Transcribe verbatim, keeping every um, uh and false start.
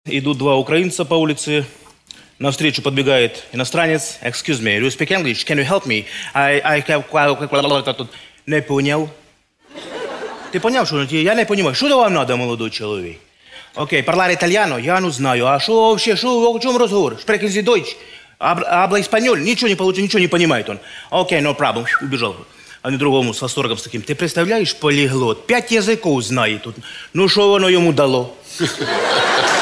Идут два украинца по улице. Навстречу подбегает иностранец. Excuse me, do you speak English? Can you help me? I, I have... Не понял. Ты понял, что я не понимаю. Что вам надо, молодой человек? Окей, parlare italiano? Я не знаю. А что вообще, что, о чем разговор? Sprechen Sie Deutsch? Habla español? Ничего не получится, ничего не понимает он. Окей, no problem. Убежал. А не другому с восторгом с таким. Ты представляешь, полиглот? Пять языков знает тут. Ну, что оно ему дало?